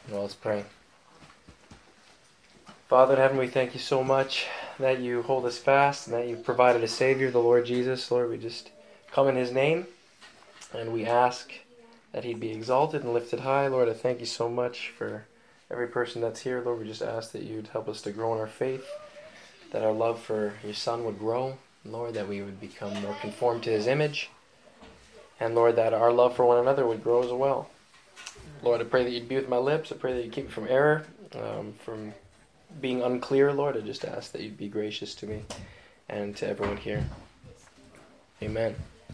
Well, let's pray. Father in heaven, we thank you so much that you hold us fast and that you've provided a Savior, the Lord Jesus. Lord, we just come in His name and we ask that He'd be exalted and lifted high. Lord, I thank you so much for every person that's here. Lord, we just ask that you'd help us to grow in our faith, that our love for your Son would grow. Lord, that we would become more conformed to His image. And Lord, that our love for one another would grow as well. Lord, I pray that you'd be with my lips. I pray that you'd keep me from error, from being unclear, Lord. I just ask that you'd be gracious to me and to everyone here. Amen.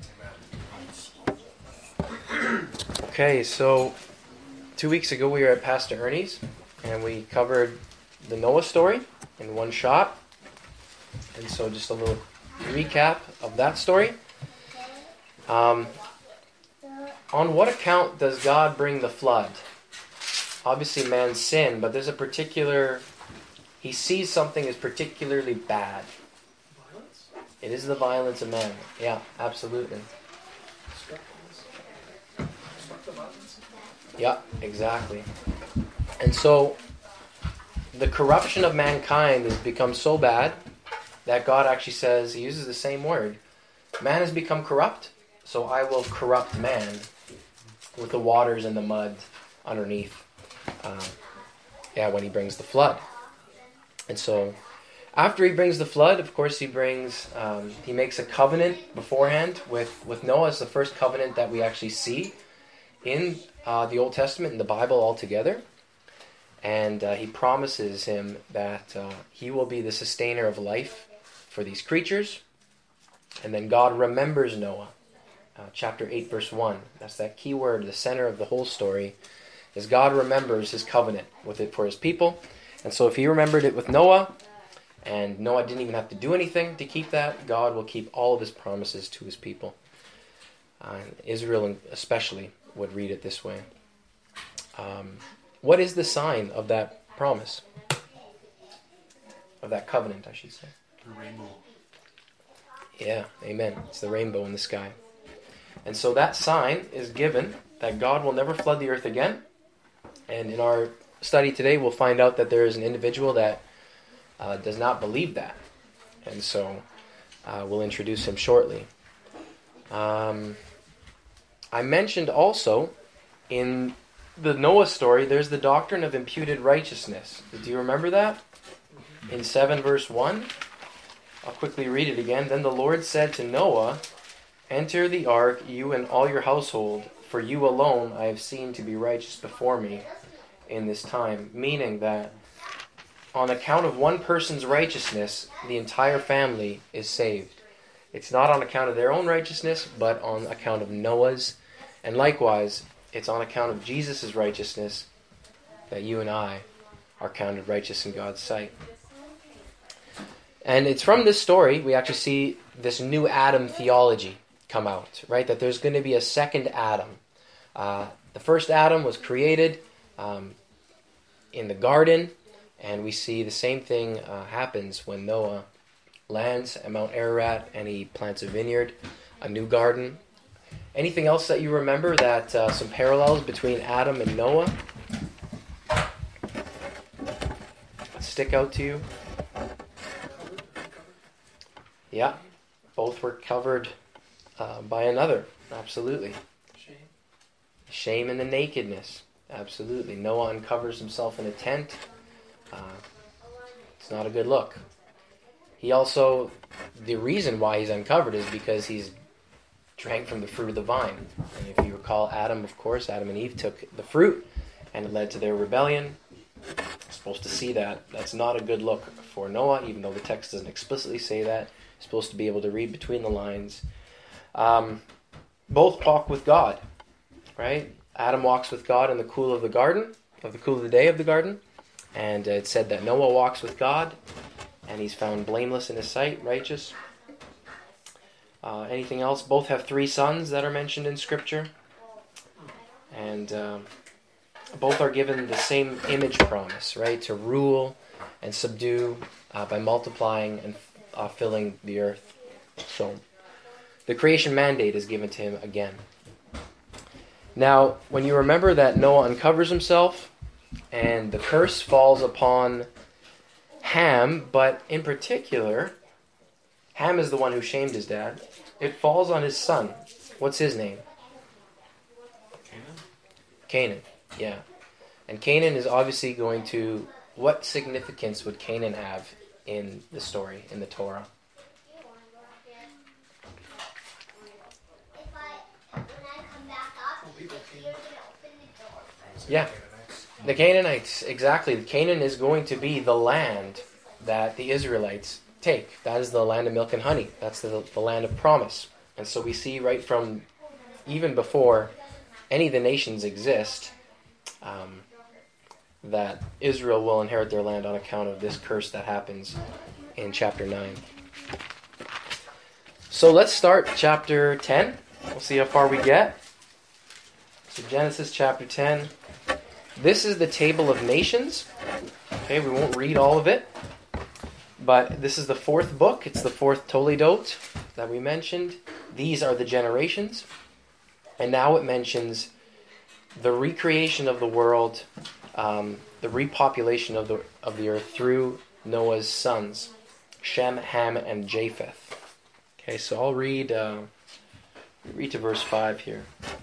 Okay, so 2 weeks ago we were at Pastor Ernie's and we covered the Noah story in one shot. And so just a little recap of that story. On what account does God bring the flood? Obviously man's sin, but there's a particular... He sees something as particularly bad. Violence? It is the violence of man. Yeah, absolutely. Destructive violence? Yeah, exactly. And so the corruption of mankind has become so bad that God actually says, He uses the same word. Man has become corrupt, so I will corrupt man with the waters and the mud underneath. When He brings the flood. And so, after He brings the flood, of course He brings, He makes a covenant beforehand with Noah. It's the first covenant that we actually see in the Old Testament, in the Bible altogether. And He promises him that he will be the sustainer of life for these creatures. And then God remembers Noah. Chapter 8, verse 1. That's that key word, the center of the whole story, is God remembers His covenant with it for His people. And so if He remembered it with Noah, and Noah didn't even have to do anything to keep that, God will keep all of His promises to His people. Israel especially would read it this way. What is the sign of that promise? Of that covenant, I should say. The rainbow. Yeah, amen. It's the rainbow in the sky. And so that sign is given that God will never flood the earth again. And in our study today, we'll find out that there is an individual that does not believe that. And so we'll introduce him shortly. I mentioned also in the Noah story, there's the doctrine of imputed righteousness. Do you remember that? In 7 verse 1. I'll quickly read it again. Then the Lord said to Noah, "Enter the ark, you and all your household, for you alone I have seen to be righteous before me in this time." Meaning that on account of one person's righteousness, the entire family is saved. It's not on account of their own righteousness, but on account of Noah's. And likewise, it's on account of Jesus' righteousness that you and I are counted righteous in God's sight. And it's from this story we actually see this new Adam theology come out, right? That there's going to be a second Adam. The first Adam was created in the garden, and we see the same thing happens when Noah lands at Mount Ararat and he plants a vineyard, a new garden. Anything else that you remember that some parallels between Adam and Noah stick out to you? Yeah, both were covered by another. Absolutely. Shame and the nakedness. Absolutely. Noah uncovers himself in a tent. It's not a good look. He also, the reason why he's uncovered is because he's drank from the fruit of the vine. And if you recall, Adam and Eve took the fruit, and it led to their rebellion. You're supposed to see that. That's not a good look for Noah, even though the text doesn't explicitly say that. You're supposed to be able to read between the lines. Both walk with God, right? Adam walks with God in the cool of the garden, of the cool of the day of the garden. And it said that Noah walks with God, and he's found blameless in His sight, righteous. Anything else? Both have 3 sons that are mentioned in Scripture. And both are given the same image promise, right? To rule and subdue by multiplying and filling the earth. So the creation mandate is given to him again. Now, when you remember that Noah uncovers himself, And the curse falls upon Ham, but in particular, Ham is the one who shamed his dad. It falls on his son. What's his name? Canaan, yeah. And Canaan is obviously going to... What significance would Canaan have in the story, in the Torah? Yeah, the Canaanites, exactly. Canaan is going to be the land that the Israelites take. That is the land of milk and honey. That's the land of promise. And so we see right from even before any of the nations exist, that Israel will inherit their land on account of this curse that happens in chapter 9. So let's start chapter 10. We'll see how far we get. So Genesis chapter 10. This is the table of nations. Okay, we won't read all of it. But this is the fourth book. It's the fourth Toledot that we mentioned. These are the generations. And now it mentions the recreation of the world, the repopulation of the earth through Noah's sons, Shem, Ham, and Japheth. Okay, so I'll read to verse 5 here.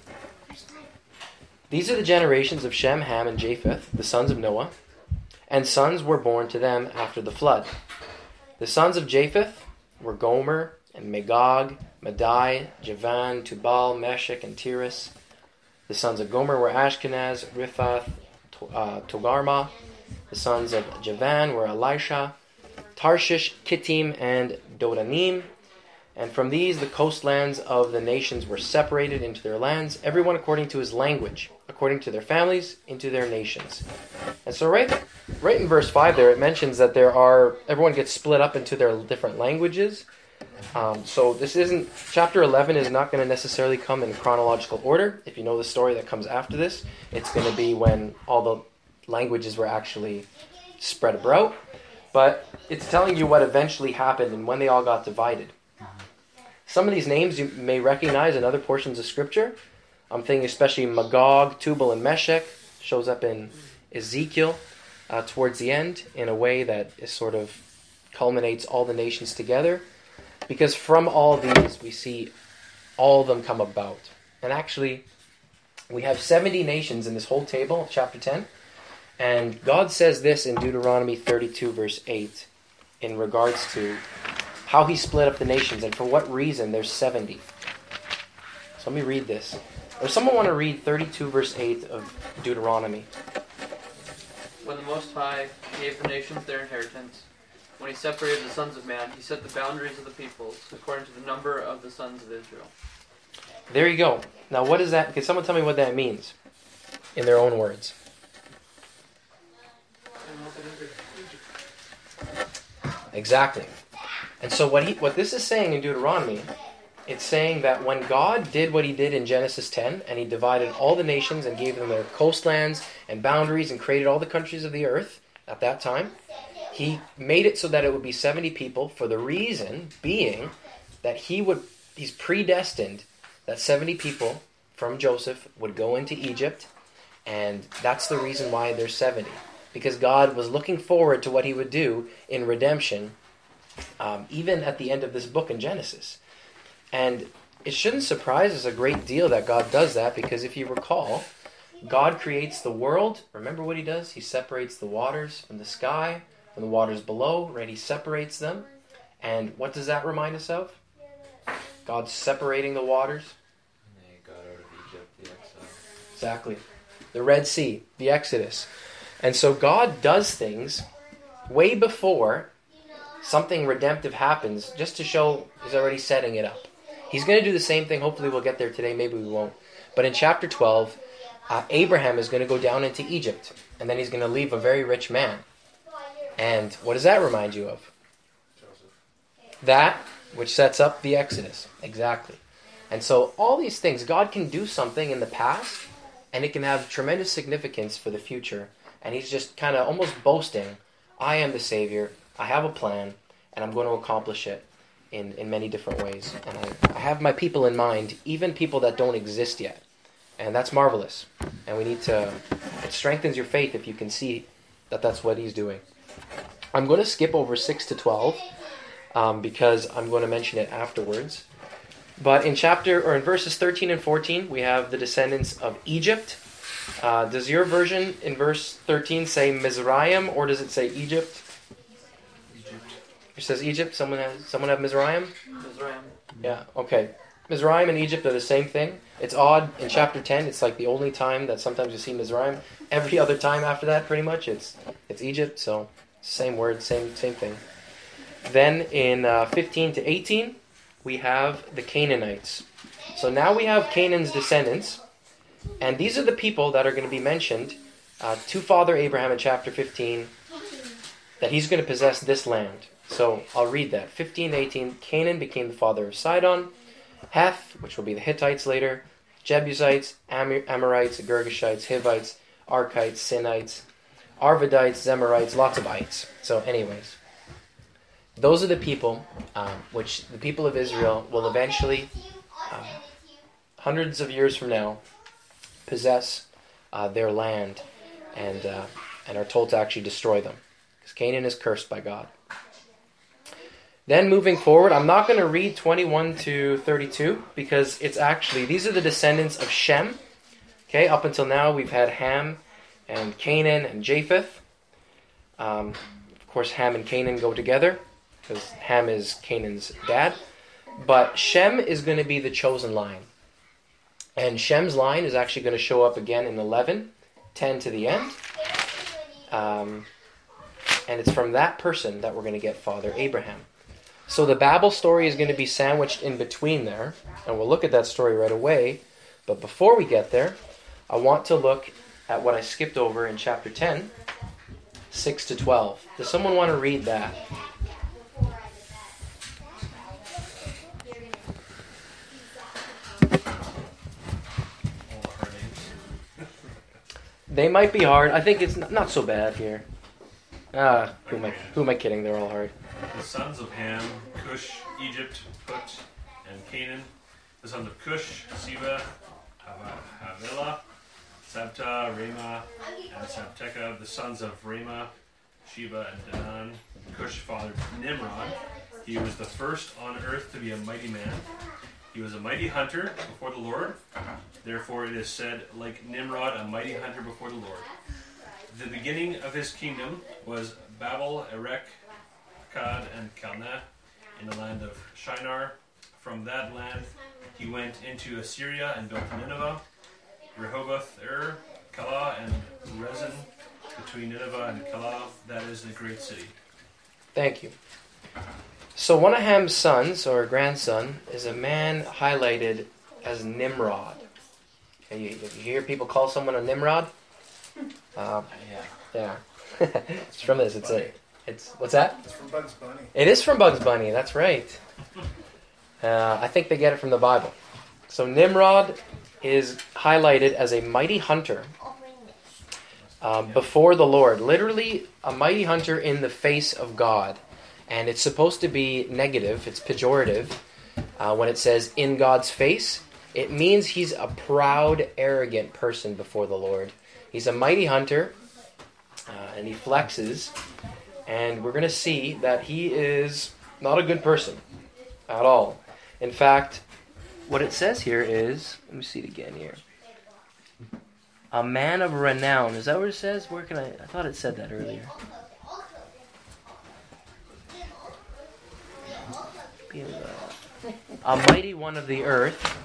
These are the generations of Shem, Ham, and Japheth, the sons of Noah, and sons were born to them after the flood. The sons of Japheth were Gomer and Magog, Madai, Javan, Tubal, Meshech, and Tiras. The sons of Gomer were Ashkenaz, Riphath, Togarmah. The sons of Javan were Elisha, Tarshish, Kittim, and Dodanim. And from these the coastlands of the nations were separated into their lands, everyone according to his language, according to their families, into their nations. And so right in verse 5 there, it mentions that everyone gets split up into their different languages. So this isn't, chapter 11 is not going to necessarily come in chronological order. If you know the story that comes after this, it's going to be when all the languages were actually spread abroad. But it's telling you what eventually happened and when they all got divided. Some of these names you may recognize in other portions of Scripture. I'm thinking especially Magog, Tubal, and Meshech shows up in Ezekiel towards the end in a way that is sort of culminates all the nations together. Because from all these we see all of them come about. And actually, we have 70 nations in this whole table of chapter 10. And God says this in Deuteronomy 32 verse 8 in regards to how he split up the nations and for what reason there's 70. So let me read this. Or someone want to read 32 verse 8 of Deuteronomy. When the Most High gave the nations their inheritance, when he separated the sons of man, he set the boundaries of the peoples according to the number of the sons of Israel. There you go. Now what is that? Can someone tell me what that means in their own words? Exactly. And so what this is saying in Deuteronomy, it's saying that when God did what he did in Genesis 10, and he divided all the nations and gave them their coastlands and boundaries and created all the countries of the earth at that time, he made it so that it would be 70 people for the reason being that he's predestined that 70 people from Joseph would go into Egypt, and that's the reason why there's 70. Because God was looking forward to what he would do in redemption, even at the end of this book in Genesis. And it shouldn't surprise us a great deal that God does that, because if you recall, God creates the world. Remember what he does? He separates the waters from the sky, from the waters below, right? He separates them. And what does that remind us of? God separating the waters. And they got out of Egypt, the exile. Exactly. The Red Sea, the Exodus. And so God does things way before something redemptive happens, just to show he's already setting it up. He's going to do the same thing. Hopefully we'll get there today. Maybe we won't. But in chapter 12, Abraham is going to go down into Egypt. And then he's going to leave a very rich man. And what does that remind you of? Joseph. That which sets up the Exodus. Exactly. And so all these things, God can do something in the past, and it can have tremendous significance for the future. And he's just kind of almost boasting, I am the Savior, I have a plan, and I'm going to accomplish it in many different ways. And I have my people in mind, even people that don't exist yet. And that's marvelous. And we need to It strengthens your faith if you can see that that's what he's doing. I'm going to skip over 6 to 12 because I'm going to mention it afterwards. But in verses 13 and 14, we have the descendants of Egypt. Does your version in verse 13 say Mizraim, or does it say Egypt? Egypt. It says Egypt. Someone have Mizraim? Mizraim. Yeah, okay. Mizraim and Egypt are the same thing. It's odd, in chapter 10, it's like the only time that sometimes you see Mizraim. Every other time after that, pretty much, it's Egypt, so same word, same thing. Then in 15 to 18, we have the Canaanites. So now we have Canaan's descendants, and these are the people that are going to be mentioned to Father Abraham in chapter 15, that he's going to possess this land. So I'll read that. 15 to 18, Canaan became the father of Sidon, Heth, which will be the Hittites later, Jebusites, Amorites, Girgashites, Hivites, Arkites, Sinites, Arvadites, Zemarites, lots of ites. So anyways, those are the people which the people of Israel will eventually, hundreds of years from now, possess their land and are told to actually destroy them. Because Canaan is cursed by God. Then moving forward, I'm not going to read 21 to 32 because it's actually, these are the descendants of Shem. Okay, up until now we've had Ham and Canaan and Japheth. Of course, Ham and Canaan go together because Ham is Canaan's dad. But Shem is going to be the chosen line. And Shem's line is actually going to show up again in 11, 10 to the end. And it's from that person that we're going to get Father Abraham. So the Babel story is going to be sandwiched in between there, and we'll look at that story right away. But before we get there, I want to look at what I skipped over in chapter 10, 6 to 12. Does someone want to read that? They might be hard. I think it's not so bad here. Who am I kidding? They're all hard. The sons of Ham, Cush, Egypt, Put, and Canaan. The sons of Cush, Seba, Havilah, Sabta, Ramah, and Sabteka. The sons of Ramah, Sheba, and Dedan. Cush fathered Nimrod. He was the first on earth to be a mighty man. He was a mighty hunter before the Lord. Therefore it is said, like Nimrod, a mighty hunter before the Lord. The beginning of his kingdom was Babel, Erech, Akkad, and Calneh in the land of Shinar. From that land he went into Assyria and built Nineveh, Rehoboth, Calah, and Rezin, between Nineveh and Calah. That is the great city. Thank you. So one of Ham's sons, or grandson, is a man highlighted as Nimrod. Okay, you hear people call someone a Nimrod? Yeah. It's from this. It's what's that? It's from Bugs Bunny. It is from Bugs Bunny. That's right. I think they get it from the Bible. So Nimrod is highlighted as a mighty hunter before the Lord. Literally, a mighty hunter in the face of God. And it's supposed to be negative. It's pejorative. When it says in God's face, it means he's a proud, arrogant person before the Lord. He's a mighty hunter, and he flexes. And we're going to see that he is not a good person at all. In fact, what it says here is, let me see it again here. A man of renown. Is that what it says? Where can I thought it said that earlier. A mighty one of the earth.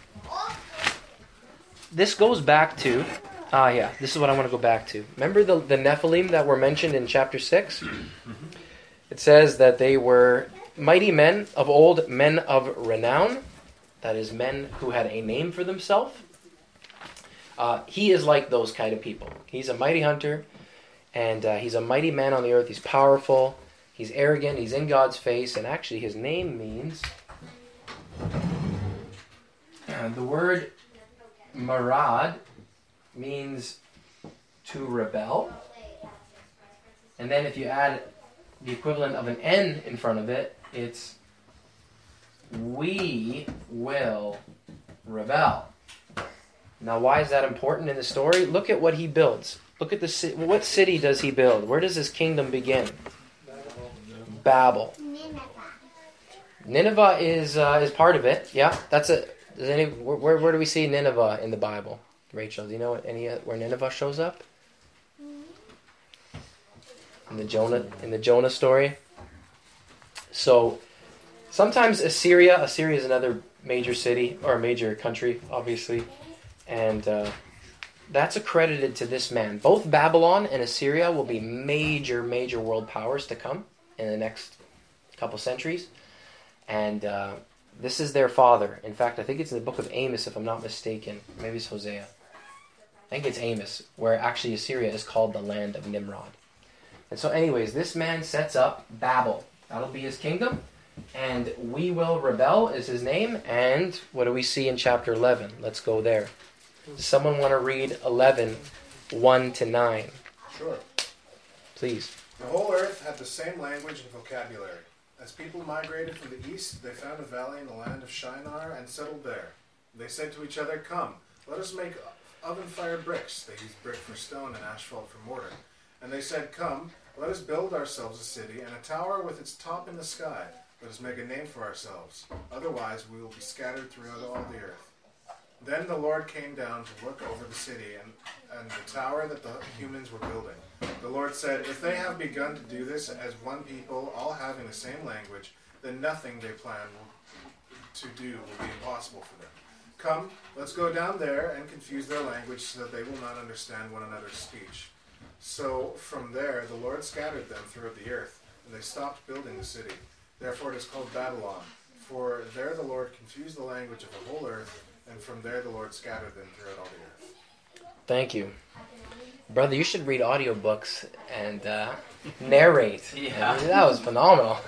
This goes back to, this is what I want to go back to. Remember the Nephilim that were mentioned in chapter 6? It says that they were mighty men of old, men of renown. That is, men who had a name for themselves. He is like those kind of people. He's a mighty hunter, and he's a mighty man on the earth. He's powerful. He's arrogant. He's in God's face. And actually, his name means... the word marad means to rebel. And then if you add the equivalent of an N in front of it, it's we will rebel. Now, why is that important in the story? Look at what he builds. Look at what city does he build? Where does his kingdom begin? Babel. Nineveh is part of it. Yeah, that's it. Where do we see Nineveh in the Bible? Rachel, do you know where Nineveh shows up? In the Jonah story. So sometimes Assyria is another major city or a major country, obviously, and that's accredited to this man. Both Babylon and Assyria will be major world powers to come in the next couple centuries, and this is their father. In fact, I think it's in the book of Amos, if I'm not mistaken. Maybe it's Hosea. I think it's Amos, where actually Assyria is called the land of Nimrod. And so anyways, this man sets up Babel. That'll be his kingdom. And we will rebel is his name. And what do we see in chapter 11? Let's go there. Does someone want to read 11, 1 to 9? Sure. Please. The whole earth had the same language and vocabulary. As people migrated from the east, they found a valley in the land of Shinar and settled there. They said to each other, "Come, let us make oven-fired bricks." They used brick for stone and asphalt for mortar. And they said, "Come, let us build ourselves a city and a tower with its top in the sky. Let us make a name for ourselves. Otherwise we will be scattered throughout all the earth." Then the Lord came down to look over the city and the tower that the humans were building. The Lord said, "If they have begun to do this as one people, all having the same language, then nothing they plan to do will be impossible for them. Come, let's go down there and confuse their language so that they will not understand one another's speech." So from there the Lord scattered them throughout the earth, and they stopped building the city. Therefore it is called Babylon, for there the Lord confused the language of the whole earth, and from there the Lord scattered them throughout all the earth. Thank you. Brother, you should read audiobooks and narrate. Yeah. That was phenomenal.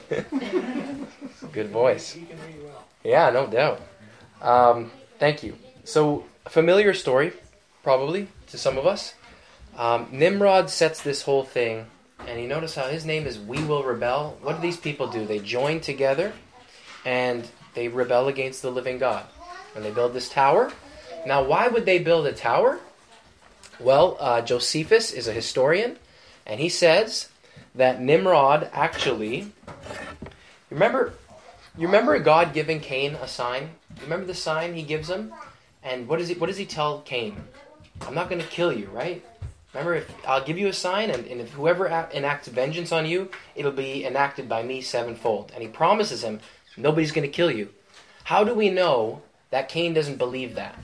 Good voice. He can read well. Yeah, no doubt. Thank you. So, a familiar story, probably, to some of us. Nimrod sets this whole thing, and you notice how his name is We Will Rebel. What do these people do? They join together, and they rebel against the living God. And they build this tower. Now, why would they build a tower? Well, Josephus is a historian, and he says that Nimrod actually... You remember God giving Cain a sign? You remember the sign he gives him? And what does he tell Cain? "I'm not going to kill you," right? Remember, I'll give you a sign, and if whoever enacts vengeance on you, it'll be enacted by me sevenfold. And he promises him, nobody's going to kill you. How do we know that Cain doesn't believe that?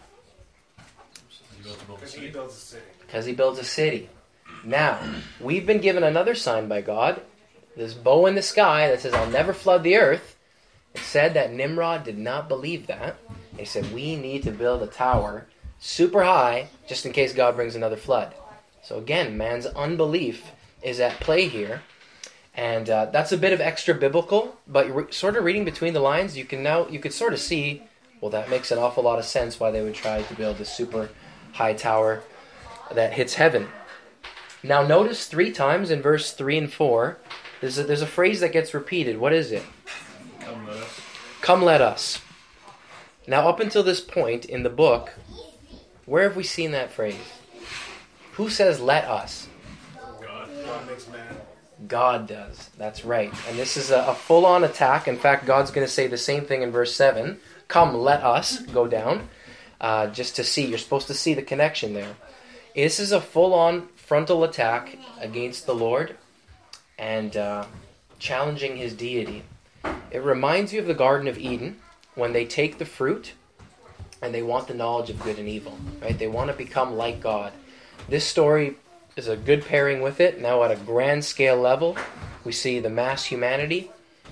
Because he builds a city. Because he builds a city. Now, we've been given another sign by God, this bow in the sky that says, "I'll never flood the earth." It said that Nimrod did not believe that. He said, we need to build a tower super high just in case God brings another flood. So again, man's unbelief is at play here. And that's a bit of extra biblical, but sort of reading between the lines, you could sort of see, well, that makes an awful lot of sense why they would try to build a super high tower that hits heaven. Now notice 3 times in verse 3 and 4, there's a phrase that gets repeated. What is it? Come let us. Come let us. Now up until this point in the book, where have we seen that phrase? Who says let us? God makes man. God does. That's right. And this is a full-on attack. In fact, God's going to say the same thing in verse 7. Come, let us go down. Just to see. You're supposed to see the connection there. This is a full-on frontal attack against the Lord and challenging his deity. It reminds you of the Garden of Eden when they take the fruit and they want the knowledge of good and evil. Right? They want to become like God. This story is a good pairing with it. Now at a grand scale level, we see the mass humanity.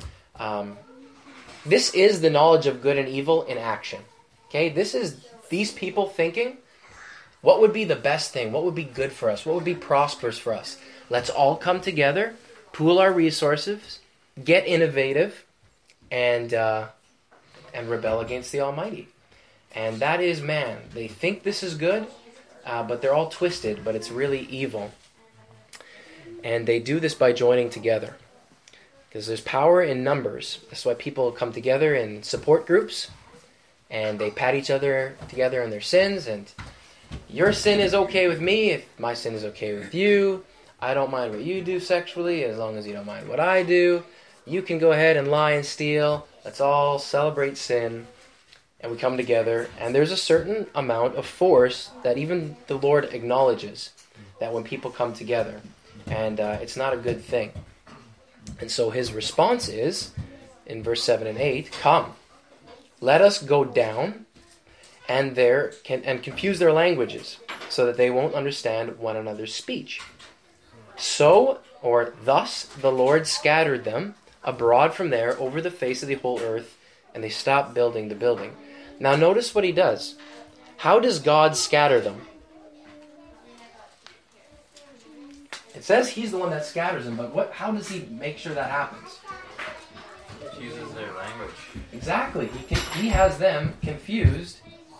This is the knowledge of good and evil in action. Okay, this is these people thinking, what would be the best thing? What would be good for us? What would be prosperous for us? Let's all come together, pool our resources, get innovative, and rebel against the Almighty. And that is man. They think this is good, but they're all twisted, but it's really evil. And they do this by joining together. Because there's power in numbers. That's why people come together in support groups. and they pat each other together in their sins, and your sin is okay with me if my sin is okay with you. I don't mind what you do sexually as long as you don't mind what I do. You can go ahead and lie and steal. Let's all celebrate sin. And we come together, and there's a certain amount of force that even the Lord acknowledges that when people come together, and it's not a good thing. And so his response is, in verse 7 and 8, come, let us go down and confuse their languages, so that they won't understand one another's speech. Thus the Lord scattered them abroad from there over the face of the whole earth, and they stopped building the building. Now notice what he does. How does God scatter them? It says he's the one that scatters them, but how does he make sure that happens? Confuses their language. Exactly. He has them confused,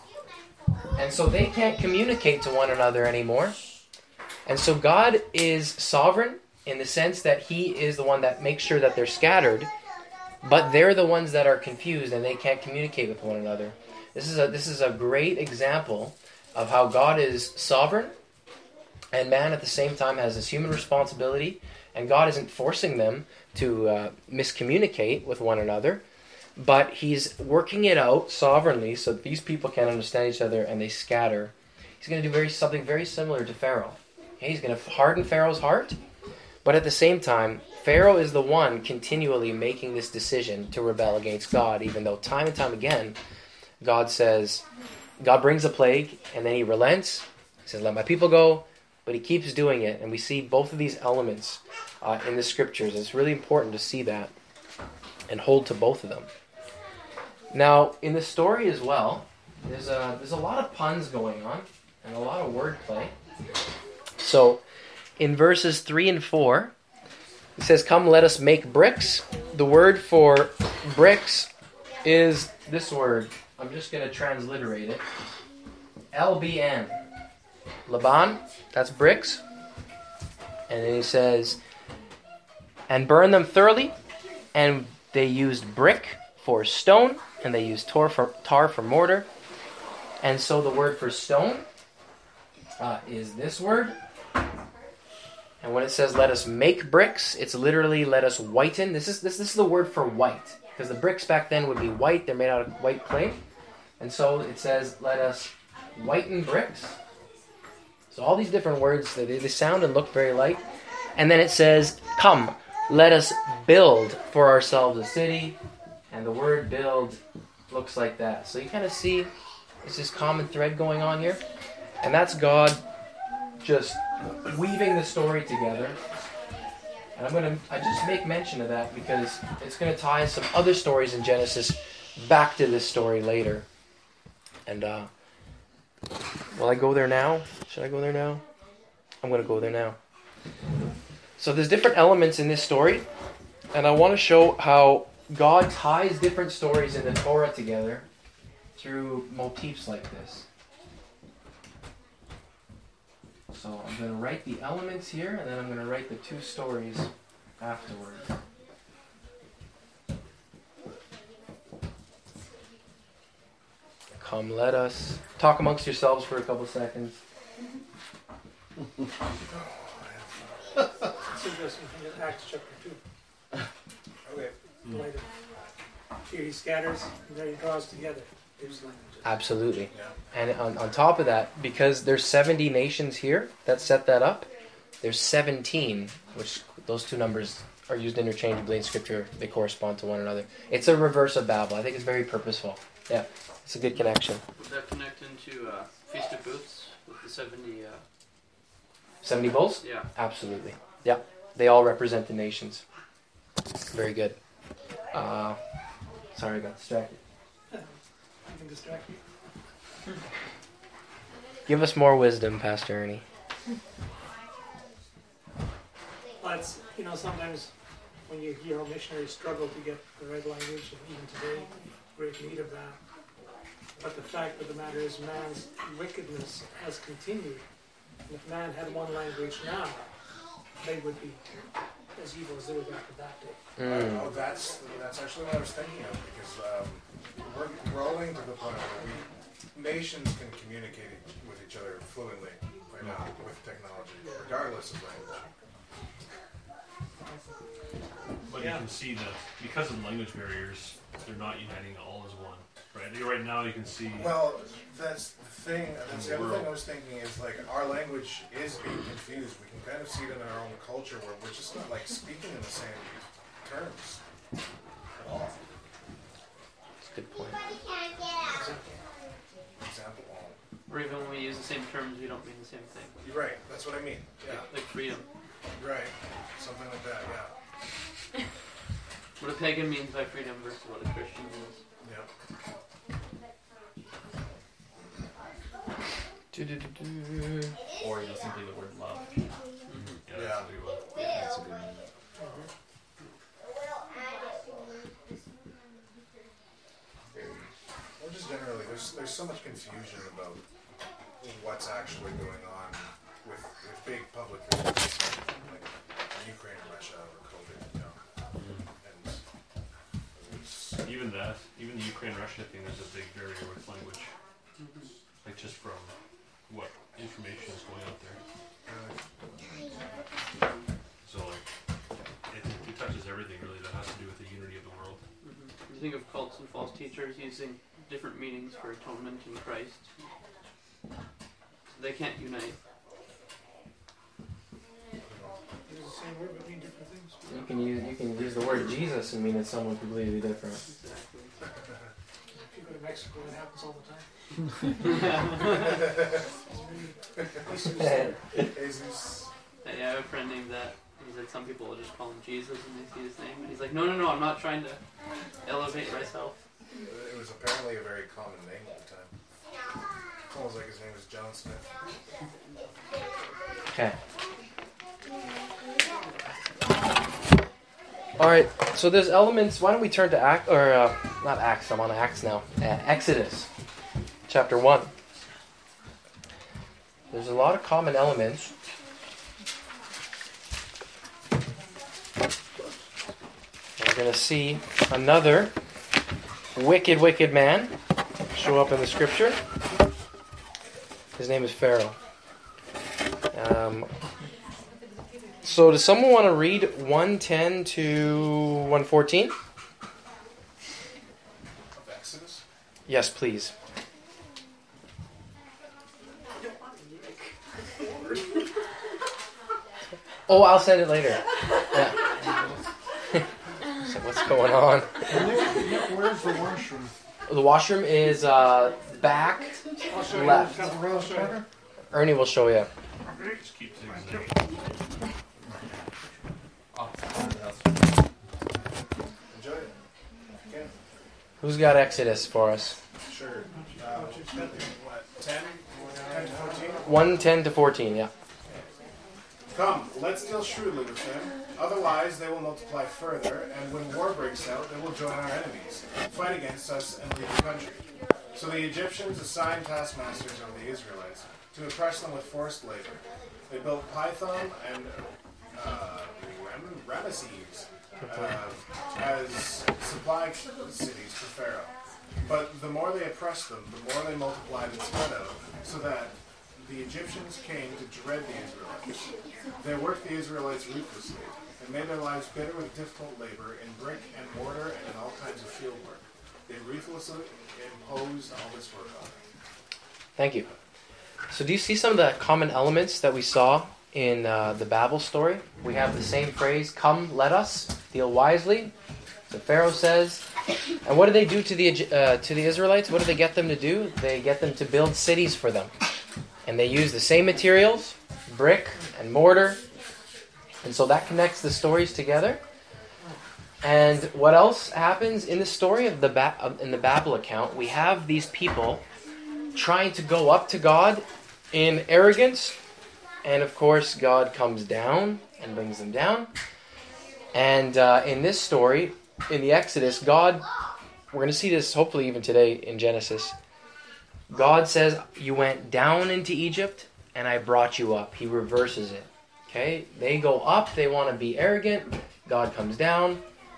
and so they can't communicate to one another anymore. And so God is sovereign in the sense that he is the one that makes sure that they're scattered, but they're the ones that are confused and they can't communicate with one another. This is a great example of how God is sovereign, and man at the same time has this human responsibility, and God isn't forcing them to miscommunicate with one another, but he's working it out sovereignly so that these people can understand each other and they scatter. He's going to do something very similar to Pharaoh. Okay? He's going to harden Pharaoh's heart, but at the same time, Pharaoh is the one continually making this decision to rebel against God, even though time and time again, God brings a plague, and then he relents. He says, let my people go, but he keeps doing it, and we see both of these elements in the scriptures. It's really important to see that and hold to both of them. Now, in the story as well, there's a lot of puns going on, and a lot of wordplay. So, in verses 3 and 4, it says, come, let us make bricks. The word for bricks is this word. I'm just going to transliterate it. LBN. Laban, that's bricks. And then he says, and burn them thoroughly. And they used brick for stone, and they used tar for mortar. And so the word for stone is this word. And when it says let us make bricks, it's literally let us whiten. This is the word for white, because the bricks back then would be white. They're made out of white clay. And so it says let us whiten bricks. So all these different words, they sound and look very alike. And then it says, come, let us build for ourselves a city. And the word build looks like that. So you kind of see it's this common thread going on here. And that's God just weaving the story together. And I just make mention of that because it's going to tie some other stories in Genesis back to this story later. And will I go there now? Should I go there now? I'm going to go there now. So there's different elements in this story, and I want to show how God ties different stories in the Torah together through motifs like this. So I'm going to write the elements here, and then I'm going to write the two stories afterwards. Come, let us talk amongst yourselves for a couple seconds. It's interesting in Acts chapter 2. Okay. Here he scatters, and then he draws together. Absolutely. And on top of that, because there's 70 nations here that set that up, there's 17, which those two numbers are used interchangeably in Scripture. They correspond to one another. It's a reverse of Babel. I think it's very purposeful. Yeah, it's a good connection. Would that connect into Feast of Booths with the 70... 70 bulls? Yeah. Absolutely. Yeah, they all represent the nations. Very good. Sorry, I got distracted. I can distract you. Give us more wisdom, Pastor Ernie. Well, it's, sometimes when you hear how missionaries struggle to get the right language, and even today, great need of that. But the fact of the matter is man's wickedness has continued. And if man had one language now, they would be as evil as they were back in that day. That's actually what I was thinking of, because we're growing to the point where nations can communicate with each other fluently right now with technology, regardless of language. But you can see that because of language barriers, they're not uniting all as one. Right? Right now you can see... Well, that's the thing. That's the other thing I was thinking is like our language is being confused. We can kind of see it in our own culture where we're just not like speaking in the same terms at all. That's a good point. Example all. Or even when we use the same terms, we don't mean the same thing. You're right. That's what I mean. Yeah. Like freedom. Right. Something like that. Yeah. What a pagan means by freedom versus what a Christian means. Yeah. Or just simply the word love. Yeah, that's a big one. That's a good one. Or just generally, there's so much confusion about what's actually going on with big public events like Ukraine and Russia or COVID, you know. And it's, Even the Ukraine-Russia thing, there's a big barrier with language. Like just from what information is going out there. So like, it touches everything really that has to do with the unity of the world. You think of cults and false teachers using different meanings for atonement in Christ. They can't unite. Use the same word but mean different things. You can use the word Jesus and mean it's someone completely different. Exactly. If you go to Mexico, it happens all the time. Jesus. Yeah, I have a friend named that. He said some people will just call him Jesus when they see his name. And he's like, no, I'm not trying to elevate myself. It was apparently a very common name at the time. Almost like his name was John Smith. Okay. All right. So there's elements. Why don't we turn to not Acts? I'm on Acts now. Exodus, chapter 1. There's a lot of common elements. We're going to see another wicked man show up in the scripture. His name is Pharaoh. So does someone want to read 1:10 to 1:14? Of Exodus? Yes, please. Oh, I'll send it later. Yeah. So what's going on? Where's the washroom? The washroom is back left. Ernie will show you. Just keep zigzagging. Enjoy it. Yeah. Who's got Exodus for us? Sure. What? 10? 10 to 14? 1:10 to 14, yeah. Come, let's deal shrewdly with them. Otherwise, they will multiply further, and when war breaks out, they will join our enemies, fight against us, and leave the country. So the Egyptians assigned taskmasters over the Israelites to oppress them with forced labor. They built Pithom and Ramesses as supply cities for Pharaoh. But the more they oppressed them, the more they multiplied and spread out, so that the Egyptians came to dread the Israelites. They worked the Israelites ruthlessly and made their lives bitter with difficult labor in brick and mortar and in all kinds of field work. They ruthlessly imposed all this work on them. Thank you. So do you see some of the common elements that we saw in the Babel story? We have the same phrase, come, let us, deal wisely. The Pharaoh says, and what do they do to the Israelites? What do they get them to do? They get them to build cities for them. And they use the same materials, brick and mortar. And so that connects the stories together. And what else happens in the story of in the Babel account? We have these people trying to go up to God in arrogance. And of course, God comes down and brings them down. And in this story, in the Exodus, God, we're going to see this hopefully even today in Genesis. God says, you went down into Egypt and I brought you up. He reverses it. Okay? They go up, they want to be arrogant. God comes down.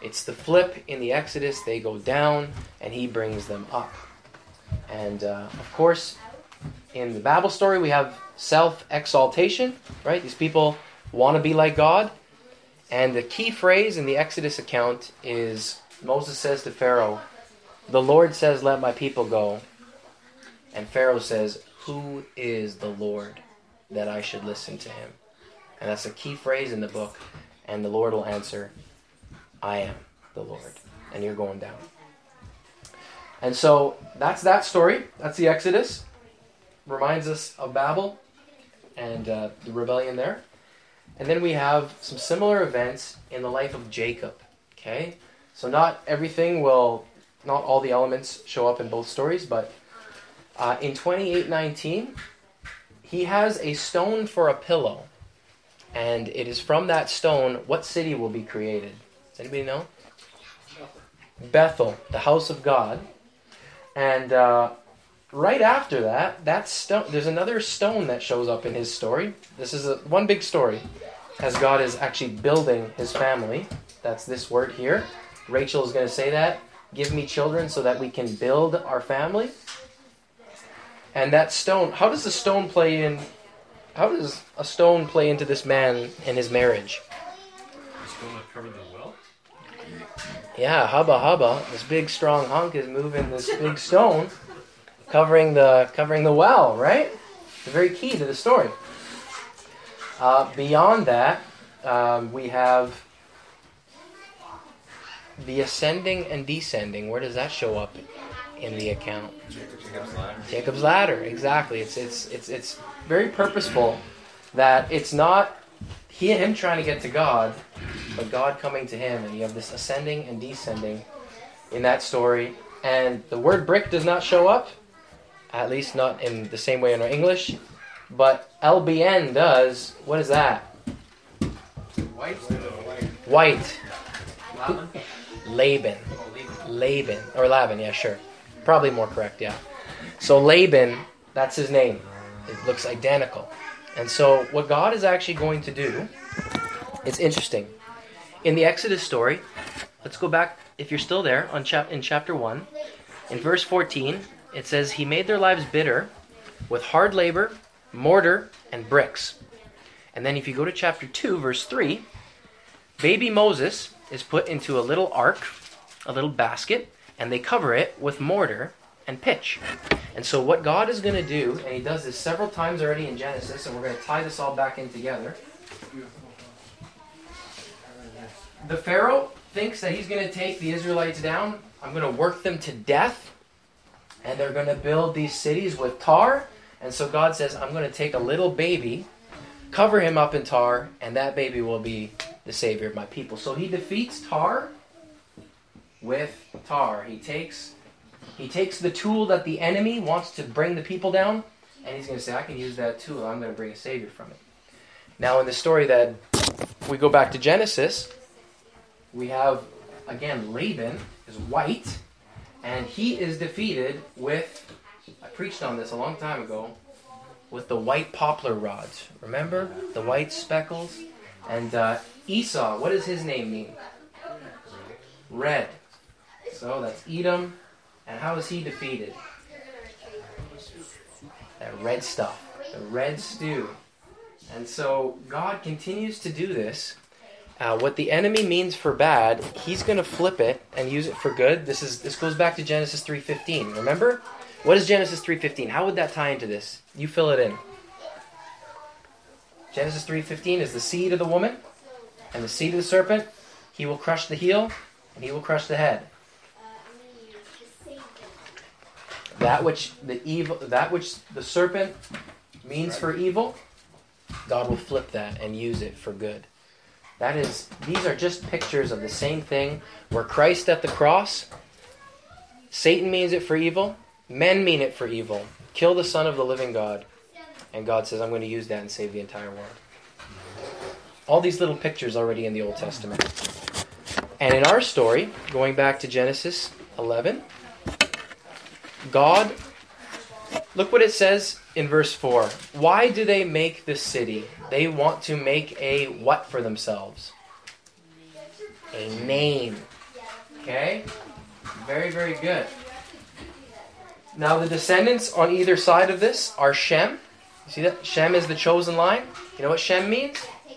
It's the flip in the Exodus. They go down, and he brings them up. And, of course, in the Babel story, we have self-exaltation, right? These people want to be like God. And the key phrase in the Exodus account is, Moses says to Pharaoh, "The Lord says, let my people go." And Pharaoh says, "Who is the Lord that I should listen to him?" And that's a key phrase in the book. And the Lord will answer, "I am the Lord." And you're going down. And so that's that story. That's the Exodus. Reminds us of Babel and the rebellion there. And then we have some similar events in the life of Jacob. Okay? So not all the elements show up in both stories, but in 28:19, he has a stone for a pillow. And it is from that stone, what city will be created? Does anybody know? Bethel, the house of God. And right after that stone, there's another stone that shows up in his story. This is one big story, as God is actually building his family. That's this word here. Rachel is going to say that. Give me children so that we can build our family. And that stone, how does a stone play into this man and his marriage? The stone that covered the well? Yeah, hubba. This big strong hunk is moving this big stone, covering the well, right? It's very key to the story. Beyond that, we have the ascending and descending. Where does that show up in the account? Jacob's ladder, exactly. It's very purposeful that it's not him trying to get to God, but God coming to him, and you have this ascending and descending in that story. And the word brick does not show up, at least not in the same way in our English, but LBN does. What is that? White. Laban. Or Laban, yeah, sure. Probably more correct, yeah. So Laban, that's his name. It looks identical. And so what God is actually going to do, it's interesting. In the Exodus story, let's go back, if you're still there, in chapter 1. In verse 14, it says, "He made their lives bitter with hard labor, mortar, and bricks." And then if you go to chapter 2, verse 3, baby Moses is put into a little ark, a little basket, and they cover it with mortar and pitch. And so what God is going to do, and he does this several times already in Genesis, and we're going to tie this all back in together. The Pharaoh thinks that he's going to take the Israelites down. I'm going to work them to death, and they're going to build these cities with tar. And so God says, I'm going to take a little baby, cover him up in tar, and that baby will be the savior of my people. So he defeats tar with tar. He takes the tool that the enemy wants to bring the people down, and he's going to say, I can use that tool. I'm going to bring a savior from it. Now in the story that we go back to Genesis, we have, again, Laban is white, and he is defeated with, I preached on this a long time ago, with the white poplar rods. Remember? The white speckles. And Esau, what does his name mean? Red. So that's Edom. And how is he defeated? That red stuff. The red stew. And so God continues to do this. What the enemy means for bad, he's going to flip it and use it for good. This goes back to Genesis 3:15. Remember? What is Genesis 3:15? How would that tie into this? You fill it in. Genesis 3:15 is the seed of the woman and the seed of the serpent. He will crush the heel and he will crush the head. That which the serpent means for evil, God will flip that and use it for good. These are just pictures of the same thing, where Christ at the cross, Satan means it for evil, men mean it for evil. Kill the Son of the living God. And God says, I'm going to use that and save the entire world. All these little pictures already in the Old Testament. And in our story, going back to Genesis 11, God, look what it says in verse 4. Why do they make this city? They want to make a what for themselves? A name. Okay? Very, very good. Now the descendants on either side of this are Shem. You see that? Shem is the chosen line. You know what Shem means?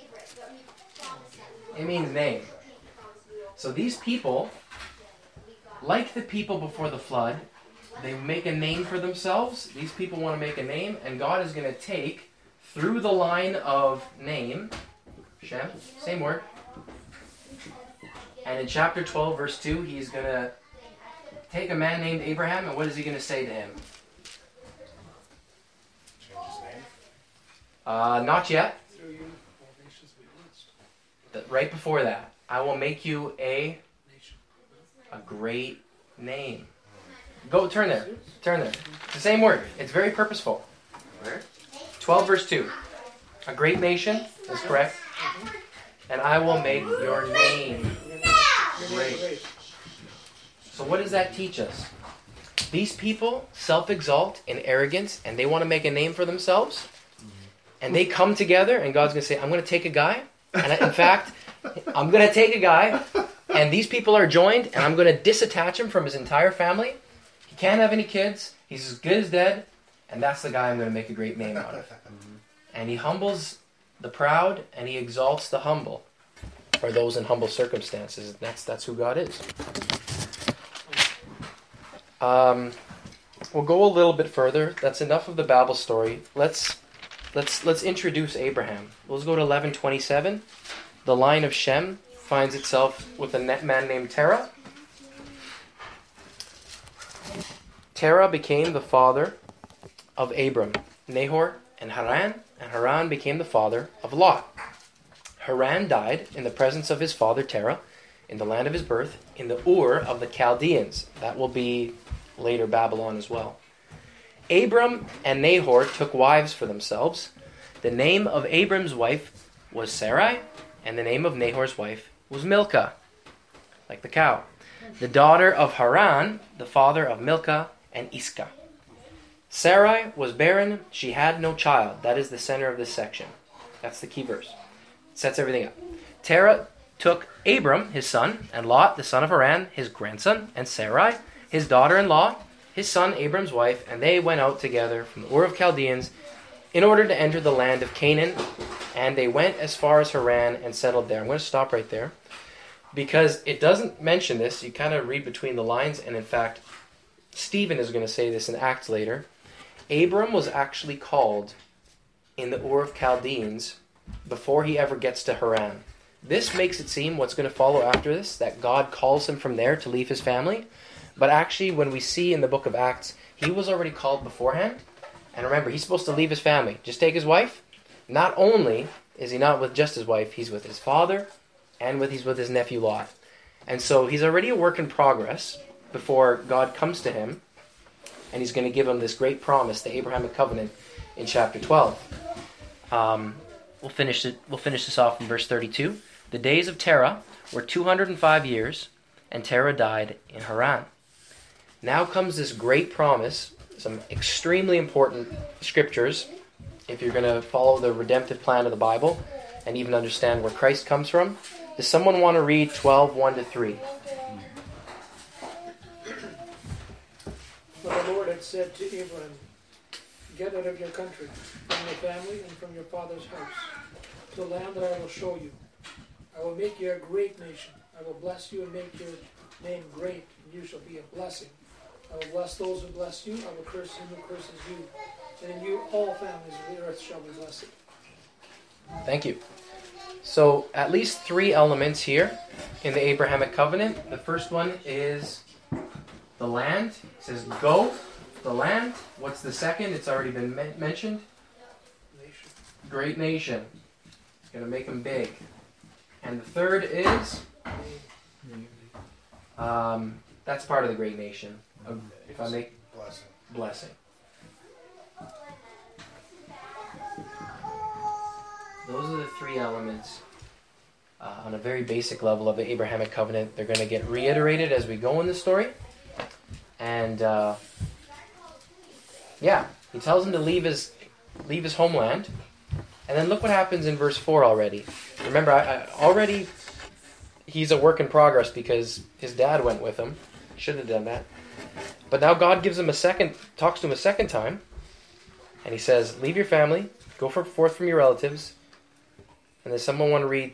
It means name. So these people, like the people before the flood, they make a name for themselves. These people want to make a name, and God is going to take through the line of name, Shem, same word. And in chapter 12, verse 2, he's going to take a man named Abraham, and what is he going to say to him? Change his name. Not yet. Through you, all nations will be blessed. Right before that. I will make you a Nation. great name. Go, turn there. Turn there. It's the same word. It's very purposeful. Where? 12 verse 2. A great nation is correct. And I will make your name great. So what does that teach us? These people self-exalt in arrogance, and they want to make a name for themselves. And they come together, and God's going to say, I'm going to take a guy. And in fact, I'm going to take a guy, and these people are joined, and I'm going to disattach him from his entire family. He can't have any kids. He's as good as dead. And that's the guy I'm going to make a great name out of. And he humbles the proud, and he exalts the humble, or those in humble circumstances. That's who God is. We'll go a little bit further. That's enough of the Babel story. Let's introduce Abraham. Let's go to 11:27. The line of Shem finds itself with a man named Terah. Terah became the father of Abram, Nahor, and Haran became the father of Lot. Haran died in the presence of his father Terah, in the land of his birth, in the Ur of the Chaldeans. That will be later Babylon as well. Abram and Nahor took wives for themselves. The name of Abram's wife was Sarai, and the name of Nahor's wife was Milcah, like the cow, the daughter of Haran, the father of Milcah and Iscah. Sarai was barren, she had no child. That is the center of this section. That's the key verse. It sets everything up. Terah took Abram, his son, and Lot, the son of Haran, his grandson, and Sarai, his daughter-in-law, his son Abram's wife, and they went out together from the Ur of Chaldeans in order to enter the land of Canaan, and they went as far as Haran and settled there. I'm going to stop right there because it doesn't mention this. You kind of read between the lines, and in fact, Stephen is going to say this in Acts later. Abram was actually called in the Ur of Chaldeans before he ever gets to Haran. This makes it seem what's going to follow after this, that God calls him from there to leave his family. But actually, when we see in the book of Acts, he was already called beforehand. And remember, he's supposed to leave his family. Just take his wife. Not only is he not with just his wife, he's with his father, and he's with his nephew Lot. And so he's already a work in progress before God comes to him, and he's going to give him this great promise, the Abrahamic covenant, in chapter 12. We'll finish this off in verse 32. The days of Terah were 205 years, and Terah died in Haran. Now comes this great promise, some extremely important scriptures, if you're going to follow the redemptive plan of the Bible and even understand where Christ comes from. Does someone want to read 12:1-3? But the Lord had said to Abraham, get out of your country, from your family, and from your father's house, to a land that I will show you. I will make you a great nation. I will bless you and make your name great, and you shall be a blessing. I will bless those who bless you. I will curse him who curses you. And in you all families of the earth shall be blessed. Thank you. So, at least 3 elements here in the Abrahamic covenant. The first one is the land. It says, go, the land. What's the second? It's already been mentioned. Nation. Great nation. It's going to make them big. And the third is, that's part of the great nation. If I make blessing. Those are the 3 elements on a very basic level of the Abrahamic covenant. They're going to get reiterated as we go in the story. And he tells him to leave his homeland. And then look what happens in verse 4 already. Remember, I already he's a work in progress because his dad went with him. He shouldn't have done that. But now God talks to him a second time, and he says, leave your family, go forth from your relatives. And does someone want to read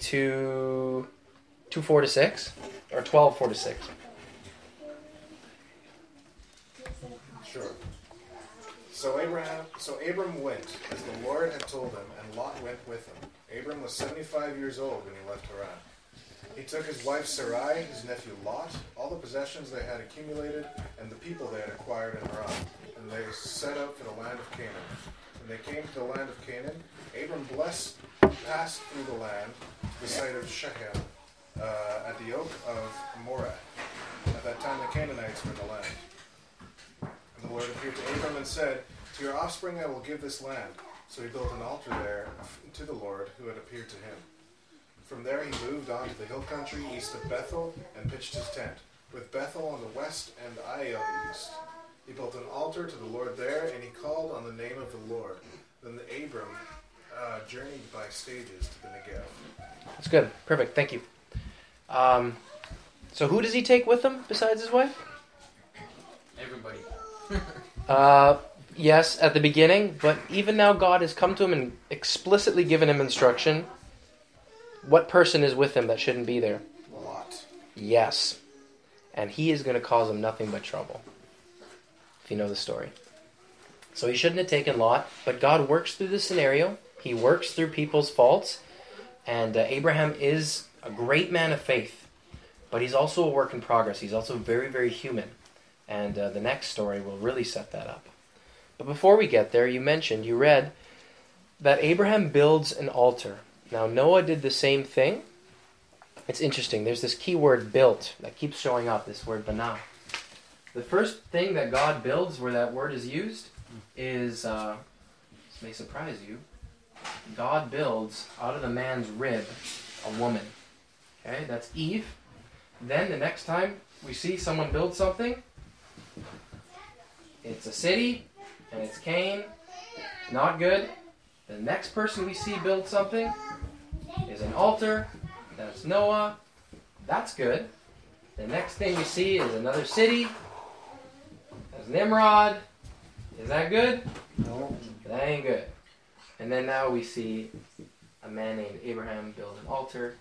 2:4-6? Or 12:4-6? Sure. So Abram went, as the Lord had told him, and Lot went with him. Abram was 75 years old when he left Haran. He took his wife Sarai, his nephew Lot, all the possessions they had accumulated, and the people they had acquired in Haran, and they set out for the land of Canaan. When they came to the land of Canaan, Abram passed through the land to the site of Shechem, at the oak of Moreh. At that time the Canaanites were in the land. And the Lord appeared to Abram and said, to your offspring I will give this land. So he built an altar there to the Lord who had appeared to him. From there he moved on to the hill country east of Bethel and pitched his tent, with Bethel on the west and Ai on the east. He built an altar to the Lord there, and he called on the name of the Lord. Then Abram journeyed by stages to the Negev. That's good. Perfect. Thank you. So who does he take with him besides his wife? Everybody. Yes, at the beginning, but even now God has come to him and explicitly given him instruction. What person is with him that shouldn't be there? Lot. Yes. And he is going to cause him nothing but trouble, if you know the story. So he shouldn't have taken Lot, but God works through the scenario. He works through people's faults, and Abraham is a great man of faith, but he's also a work in progress. He's also very, very human, and the next story will really set that up. But before we get there, you read that Abraham builds an altar. Now, Noah did the same thing. It's interesting. There's this key word, built, that keeps showing up, this word, banah. The first thing that God builds where that word is used is, this may surprise you, God builds out of the man's rib a woman. Okay, that's Eve. Then the next time we see someone build something, it's a city, and it's Cain. Not good. The next person we see build something is an altar. That's Noah. That's good. The next thing we see is another city. That's Nimrod. Is that good? No. That ain't good. And then now we see a man named Abraham build an altar.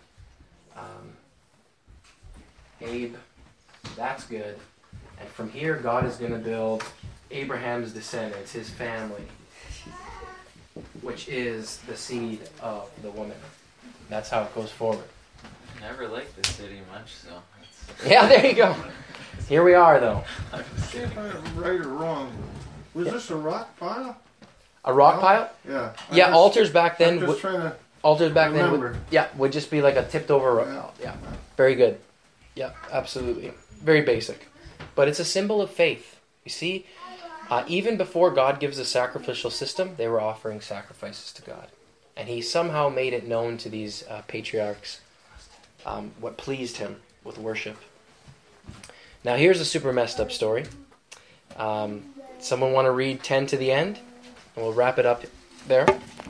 Abe. That's good. And from here, God is going to build Abraham's descendants, his family, which is the seed of the woman. That's how it goes forward. Never liked this city much, so Yeah, there you go. Here we are, though. See if I'm right or wrong. Was this a rock pile? A rock pile? Yeah. Yeah, altars back then. I'm just trying to Altars back then. remember. Would just be like a tipped over rock. Yeah, very good. Yeah, absolutely. Very basic, but it's a symbol of faith. You see, even before God gives a sacrificial system, they were offering sacrifices to God, and He somehow made it known to these patriarchs what pleased Him with worship. Now, here's a super messed up story. Someone want to read 10 to the end? And we'll wrap it up there.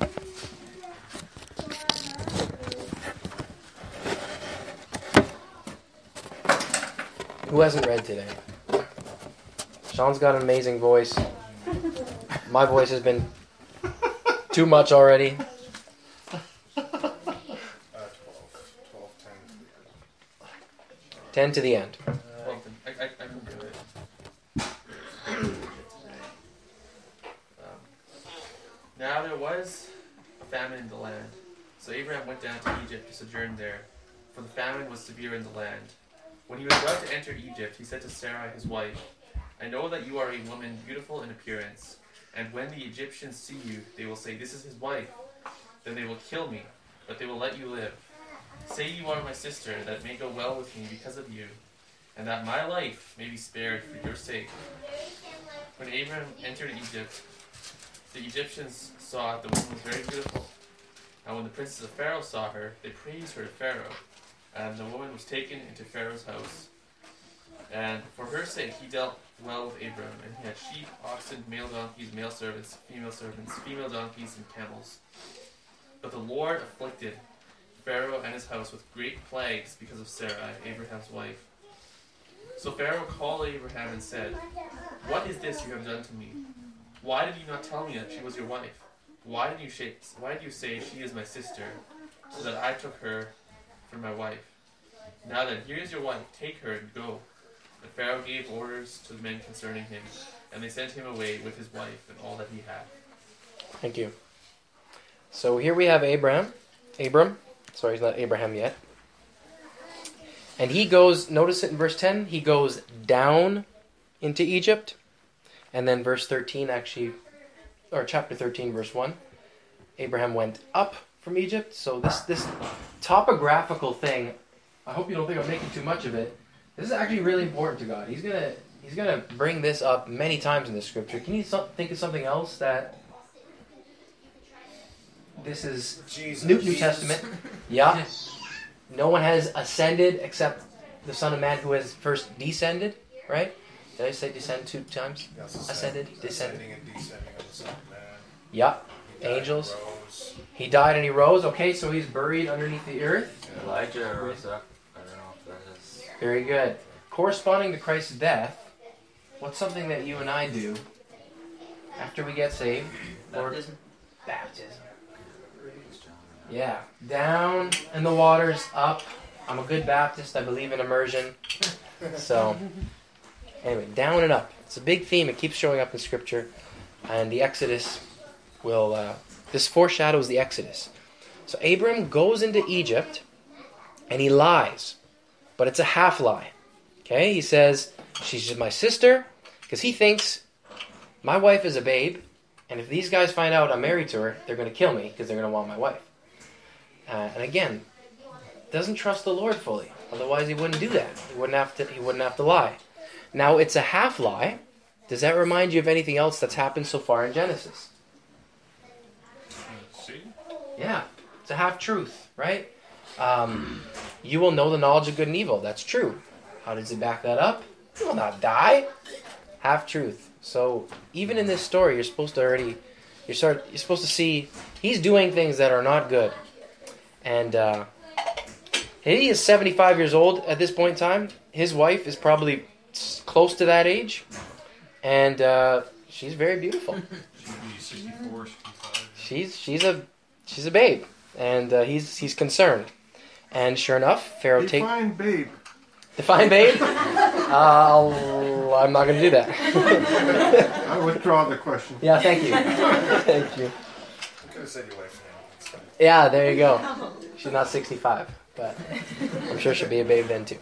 Who hasn't read today? Sean's got an amazing voice. My voice has been too much already. 12, 10 10. to the end. I can do it. Now there was a famine in the land. So Abraham went down to Egypt to sojourn there, for the famine was severe in the land. When he was about to enter Egypt, he said to Sarai his wife, I know that you are a woman beautiful in appearance, and when the Egyptians see you, they will say, this is his wife. Then they will kill me, but they will let you live. Say you are my sister, that it may go well with me because of you, and that my life may be spared for your sake. When Abraham entered Egypt, the Egyptians saw the woman was very beautiful. And when the princes of Pharaoh saw her, they praised her to Pharaoh. And the woman was taken into Pharaoh's house. And for her sake he dealt well with Abram, and he had sheep, oxen, male donkeys, male servants, female donkeys, and camels. But the Lord afflicted Pharaoh and his house with great plagues because of Sarai, Abraham's wife. So Pharaoh called Abraham and said, "What is this you have done to me? Why did you not tell me that she was your wife? Why did you say she is my sister, so that I took her for my wife? Now then, here is your wife. Take her and go." And Pharaoh gave orders to the men concerning him, and they sent him away with his wife and all that he had. Thank you. So here we have Abram. Sorry, he's not Abraham yet. And he goes, notice it in verse 10, he goes down into Egypt. And then verse 13 actually, or chapter 13, verse 1, Abraham went up from Egypt. So this topographical thing, I hope you don't think I'm making too much of it. This is actually really important to God. He's gonna bring this up many times in the scripture. Can you think of something else that this is Jesus. New Testament? Yeah. No one has ascended except the Son of Man who has first descended, right? Did I say descend 2 times? Yes, Ascended, descended. Ascending and descending of the Son of Man. Yeah. He died, Angels. rose. He died and he rose. Okay, so he's buried underneath the earth. Elijah rose up. I don't know if that is. Very good. Corresponding to Christ's death, what's something that you and I do after we get saved? Baptism? Baptism. Yeah. Down in the waters, up. I'm a good Baptist. I believe in immersion. So, anyway, down and up. It's a big theme. It keeps showing up in Scripture. And the Exodus will... this foreshadows the Exodus. So Abram goes into Egypt, and he lies. But it's a half lie. Okay? He says, she's just my sister, because he thinks, my wife is a babe, and if these guys find out I'm married to her, they're going to kill me, because they're going to want my wife. And again, doesn't trust the Lord fully. Otherwise, he wouldn't do that. He wouldn't have to lie. Now, it's a half lie. Does that remind you of anything else that's happened so far in Genesis? Let's see. Yeah, it's a half truth, right? You will know the knowledge of good and evil. That's true. How does it back that up? You will not die. Half truth. So even in this story, you're supposed to see he's doing things that are not good. And he is 75 years old at this point in time. His wife is probably close to that age. And she's very beautiful. She'd be 64, 65. She's a babe. And he's concerned. And sure enough, Pharaoh takes... Define babe. Define babe? I'm not going to do that. I withdraw the question. Yeah, thank you. Thank you. You could have said your wife's name. It's fine. Yeah, there you go. She's not 65, but I'm sure she'll be a babe then too.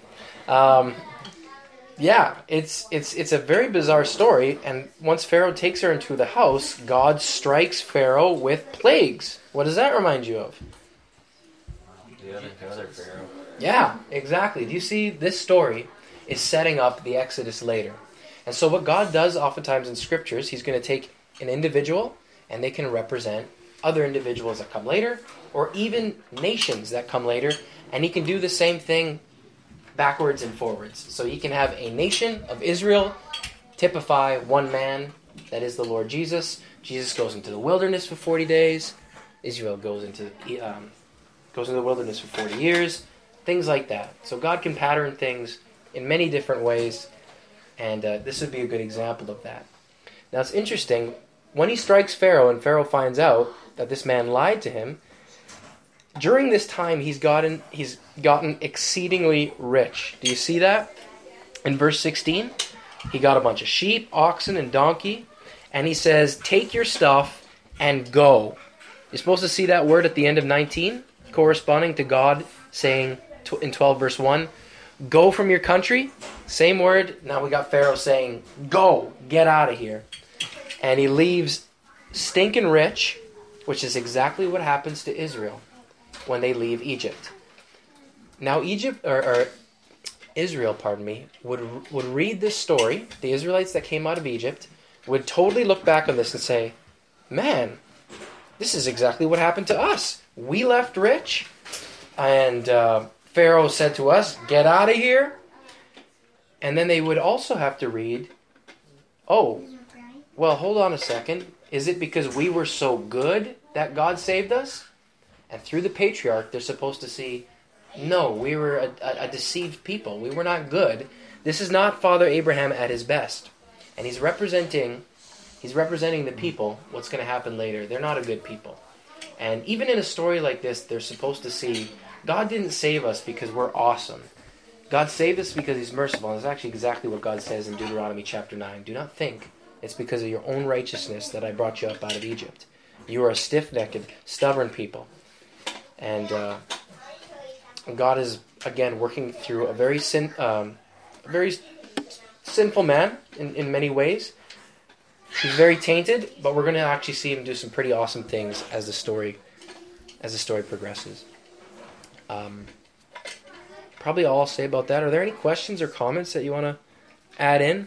Yeah, it's a very bizarre story, and once Pharaoh takes her into the house, God strikes Pharaoh with plagues. What does that remind you of? The other Pharaoh. Yeah, exactly. Do you see, this story is setting up the Exodus later. And so what God does oftentimes in scriptures, he's going to take an individual, and they can represent other individuals that come later, or even nations that come later, and he can do the same thing backwards and forwards. So he can have a nation of Israel typify one man, that is the Lord Jesus. Jesus goes into the wilderness for 40 days. Israel goes into the wilderness for 40 years. Things like that. So God can pattern things in many different ways, and this would be a good example of that. Now it's interesting, when he strikes Pharaoh and Pharaoh finds out that this man lied to him, during this time he's gotten exceedingly rich. Do you see that? In verse 16, he got a bunch of sheep, oxen, and donkey, and he says, take your stuff and go. You're supposed to see that word at the end of 19, corresponding to God saying in 12 verse 1, go from your country. Same word. Now we got Pharaoh saying, go, get out of here. And he leaves stinking rich, which is exactly what happens to Israel when they leave Egypt. Now Israel, would read this story. The Israelites that came out of Egypt would totally look back on this and say, man, this is exactly what happened to us. We left rich, and Pharaoh said to us, get out of here. And then they would also have to read, oh, well, hold on a second. Is it because we were so good that God saved us? And through the patriarch, they're supposed to see, no, we were a deceived people. We were not good. This is not Father Abraham at his best. And he's representing the people, what's going to happen later. They're not a good people. And even in a story like this, they're supposed to see, God didn't save us because we're awesome. God saved us because he's merciful. And that's actually exactly what God says in Deuteronomy chapter 9. Do not think it's because of your own righteousness that I brought you up out of Egypt. You are a stiff-necked, stubborn people. And God is, again, working through a very sinful man in many ways. He's very tainted, but we're going to actually see him do some pretty awesome things as the story progresses. Probably all I'll say about that. Are there any questions or comments that you want to add in?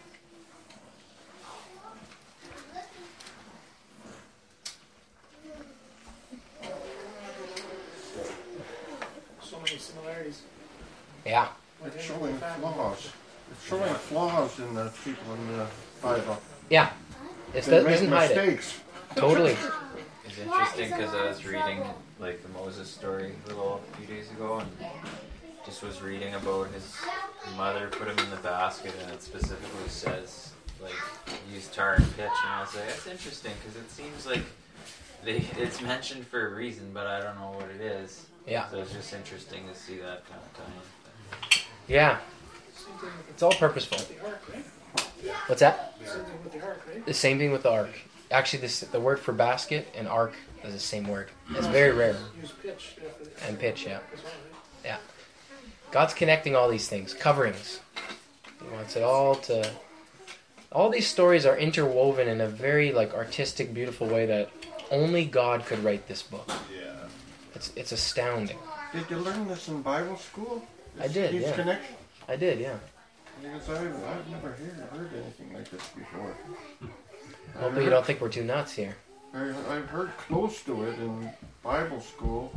So many similarities. Yeah. It's showing flaws. It's showing flaws in the people in the Bible. Yeah. It They make doesn't hide it. mistakes. Totally. It's interesting because I was reading like the Moses story a few days ago, and just was reading about his mother put him in the basket, and it specifically says like use tar and pitch, and I was like, that's interesting because it seems like it's mentioned for a reason, but I don't know what it is. Yeah. So it's just interesting to see that kind of time. Yeah. Same thing with It's all purposeful. the ark, right? What's that? Same thing with the ark, right? The same thing with the ark. Actually, the word for basket and ark is the same word. It's very rare. Use pitch. And pitch, yeah. As well, right? God's connecting all these things. Coverings. He wants it all to... All these stories are interwoven in a very artistic, beautiful way that only God could write this book. Yeah. It's astounding. Did you learn this in Bible school? I did, These yeah. connections? I did, yeah. Because I've never heard anything like this before. Hopefully you don't think we're too nuts here. I've heard close to it in Bible school.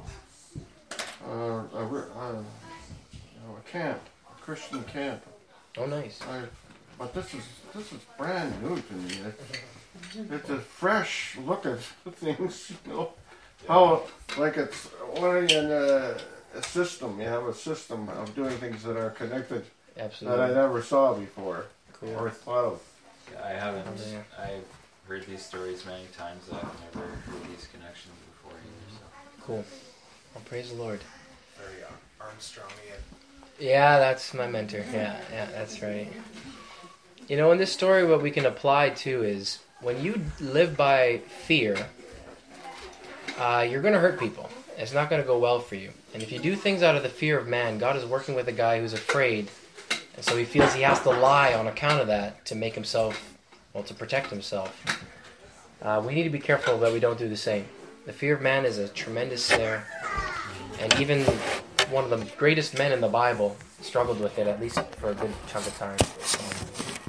A camp, a Christian camp. Oh, nice. But this is brand new to me. It's a fresh look at things, you know. How it's in a system. You have a system of doing things that are connected Absolutely. that I never saw before Cool. or thought of. Yeah, I haven't. Yeah. I've heard these stories many times. I've never heard these connections before either. So. Cool. Well, praise the Lord. Very Armstrongian. Yeah, that's my mentor. Yeah, that's right. You know, in this story, what we can apply to is when you live by fear, you're going to hurt people. It's not going to go well for you. And if you do things out of the fear of man, God is working with a guy who's afraid, and so he feels he has to lie on account of that to make himself, to protect himself. We need to be careful that we don't do the same. The fear of man is a tremendous snare, and even one of the greatest men in the Bible struggled with it, at least for a good chunk of time. So,